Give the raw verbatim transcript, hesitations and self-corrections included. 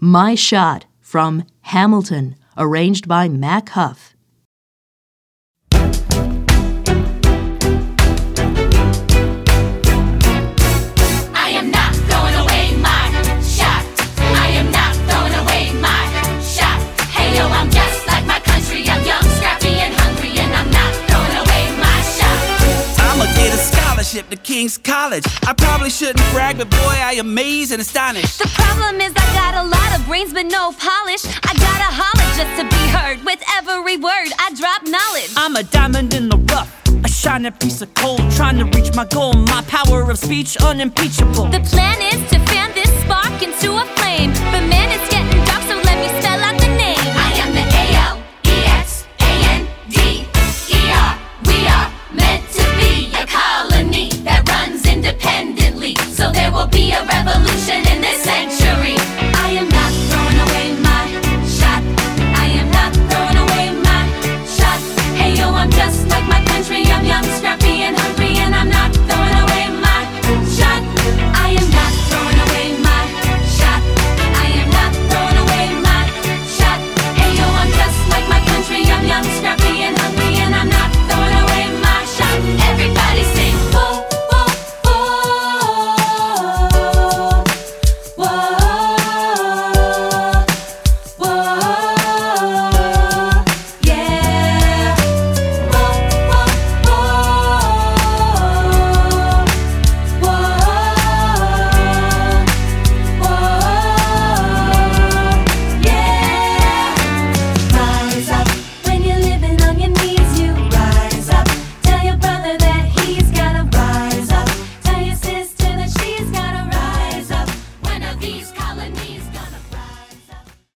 My Shot from Hamilton, arranged by Mac Huff. To King's College. I probably shouldn't brag, but boy, I amaze and astonish. The problem is I got a lot of brains but no polish. I gotta holler just to be heard. With every word I drop knowledge. I'm a diamond in the rough, a shining piece of coal, trying to reach my goal. My power of speech unimpeachable. The plan is to fan this spark into a flame, but man, it's